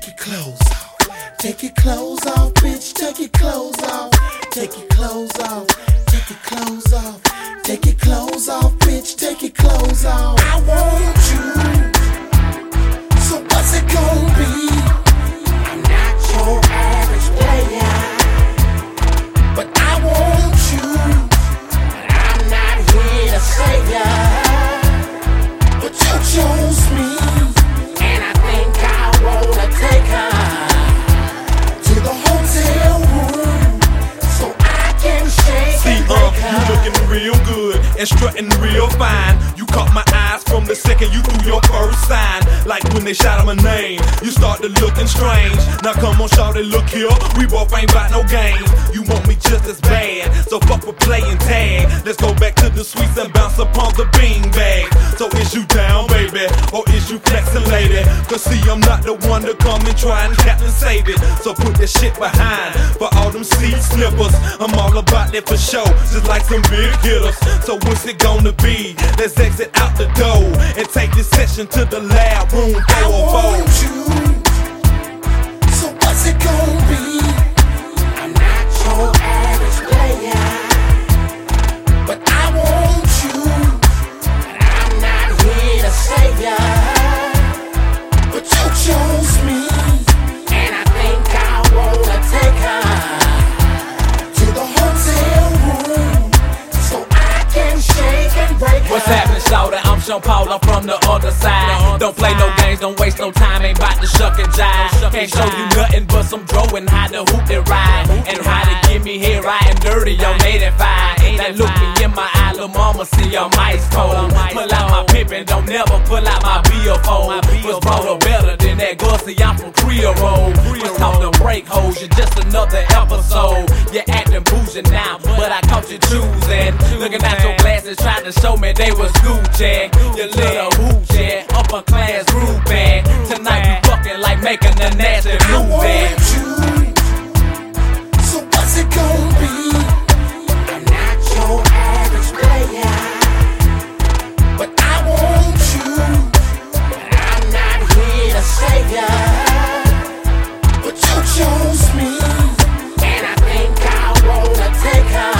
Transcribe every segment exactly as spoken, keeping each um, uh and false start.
Take your clothes off. Take your clothes off, bitch. Take your clothes off. Take your clothes off. Take your clothes off. Take your clothes off, bitch. Take your clothes off. I want you. So what's it gonna be? I'm not your average player, but I want you. But I'm not here to save ya. But you chose me, and I think I wanna take her to the hotel room so I can shake See, and uh, break her. you looking real good and strutting real fine. You caught my eyes from the second you threw your first sign. Like when they shout out my name, you started looking strange. Now come on, shawty, look here, we both ain't bout no game. You want me just as bad, so fuck with playing tag. Let's go back to the suites and bounce upon the bean bag. So is you down, baby, or is you flexing, lady? Cause see, I'm not the one to come and try and Captain Save it. So put that shit behind, for all them seat snippers. I'm all about that for show, just like some big hitters. So what's it gonna be? Let's exit out the door and take this session to the lab room I four oh four. want you. So what's it gonna be? I'm not your average player, but I want you. But I'm not here to save ya. But you chose me, and I think I wanna take her to the hotel room so I can shake and break her. What's happening, shawty? I'm Sean Paul, I'm from the other side. Don't play no games, don't waste no time, ain't bout to shuck and jive. Can't show you nothing but some dro and how to hoop and ride. And how to get me here riding dirty on eighty-five. That look me in my eye, lil' mama, see I'm ice cold. Pull out my Pippin, don't never pull out my billfold. Was brought up better than that Gussie, I'm from Creole. Let's talk the break hoes, you're just another episode. You're acting bougie now, but I caught you choosing. Looking at your glasses, trying to show me they was Gucci. You little hoochie, upper class groupie. Tonight we fucking like making a nasty I movie. want you. So what's it gonna be? I'm not your average player, but I want you. But I'm not here to save ya. But you chose me, and I think I wanna take her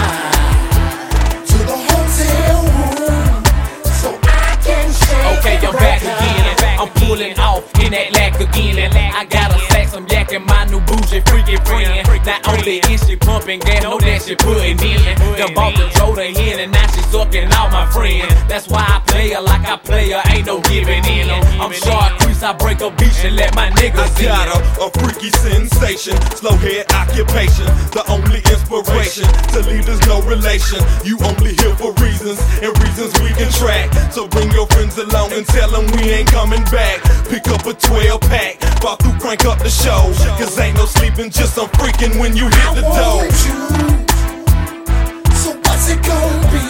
to the hotel room so I can shake Okay, and I'm break back her. again. I'm pulling off in that lack again. I gotta sack some yak in my new bougie freaky friend. Not only is she pumping gas, know that she putting in. Done bought the Jordan in and now she sucking all my friends. That's why I play her like I play her, ain't no giving in. I'm short crease, I break a beach and let my niggas I got a, a freaky sensation, slow head occupation, the only inspiration. To leave there's no relation, you only here for reasons, and reasons we can track. So bring your friends along and tell them we ain't coming back. Pick up a twelve pack, fall through, crank up the show. Cause ain't no sleeping, just some freaking when you hit the I door. want you. So what's it gonna be?